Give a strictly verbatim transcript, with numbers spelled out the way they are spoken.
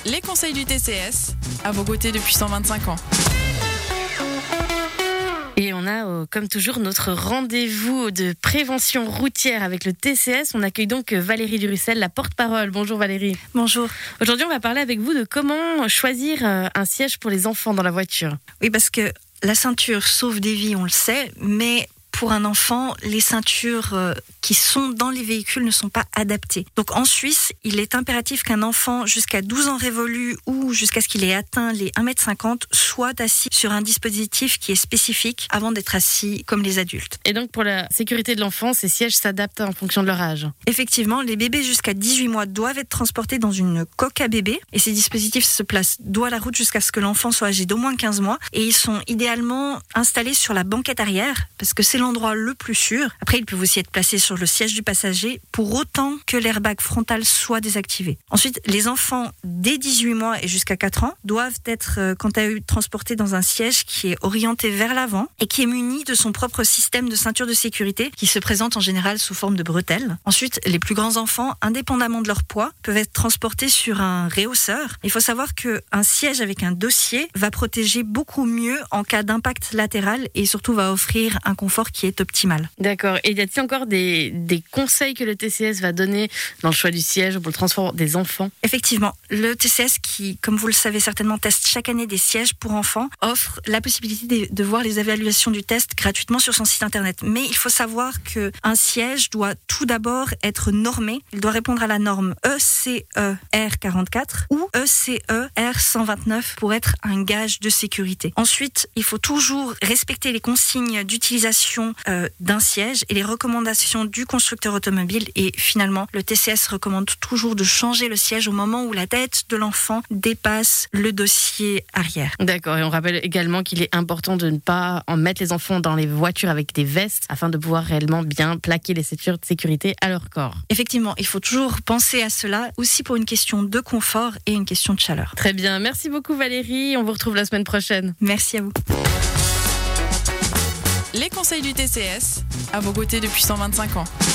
Les conseils du T C S, à vos côtés depuis cent vingt-cinq ans. Et on a, euh, comme toujours, notre rendez-vous de prévention routière avec le T C S. On accueille donc Valérie Durussel, la porte-parole. Bonjour Valérie. Bonjour. Aujourd'hui, on va parler avec vous de comment choisir un siège pour les enfants dans la voiture. Oui, parce que la ceinture sauve des vies, on le sait, mais pour un enfant, les ceintures qui sont dans les véhicules ne sont pas adaptées. Donc en Suisse, il est impératif qu'un enfant jusqu'à douze ans révolus ou jusqu'à ce qu'il ait atteint les un mètre cinquante soit assis sur un dispositif qui est spécifique avant d'être assis comme les adultes. Et donc pour la sécurité de l'enfant, ces sièges s'adaptent en fonction de leur âge. Effectivement, les bébés jusqu'à dix-huit mois doivent être transportés dans une coque à bébé et ces dispositifs se placent dos à la route jusqu'à ce que l'enfant soit âgé d'au moins quinze mois et ils sont idéalement installés sur la banquette arrière parce que c'est l'endroit le plus sûr. Après, ils peuvent aussi être placés sur le siège du passager pour autant que l'airbag frontal soit désactivé. Ensuite, les enfants dès dix-huit mois et jusqu'à quatre ans doivent être, quant à eux, transportés dans un siège qui est orienté vers l'avant et qui est muni de son propre système de ceinture de sécurité qui se présente en général sous forme de bretelles. Ensuite, les plus grands enfants, indépendamment de leur poids, peuvent être transportés sur un réhausseur. Il faut savoir qu'un siège avec un dossier va protéger beaucoup mieux en cas d'impact latéral et surtout va offrir un confort qui est optimal. D'accord. Et y a-t-il encore des, des conseils que le T C S va donner dans le choix du siège ou pour le transport des enfants ? Effectivement, le T C S qui, comme vous le savez certainement, teste chaque année des sièges pour enfants, offre la possibilité de, de voir les évaluations du test gratuitement sur son site internet. Mais il faut savoir qu'un siège doit tout d'abord être normé. Il doit répondre à la norme E C E R quarante-quatre ou E C E R cent vingt-neuf pour être un gage de sécurité. Ensuite, il faut toujours respecter les consignes d'utilisation euh, d'un siège et les recommandations du constructeur automobile. Et finalement, le T C S recommande toujours de changer le siège au moment où la tête de l'enfant dépasse le dossier arrière. D'accord. Et on rappelle également qu'il est important de ne pas en mettre les enfants dans les voitures avec des vestes afin de pouvoir réellement bien plaquer les ceintures de sécurité à leur corps. Effectivement, il faut toujours penser à cela aussi pour une question de confort et une question de chaleur. Très bien. Merci beaucoup Valérie. On vous retrouve la semaine prochaine. Merci à vous. Les conseils du T C S, à vos côtés depuis cent vingt-cinq ans.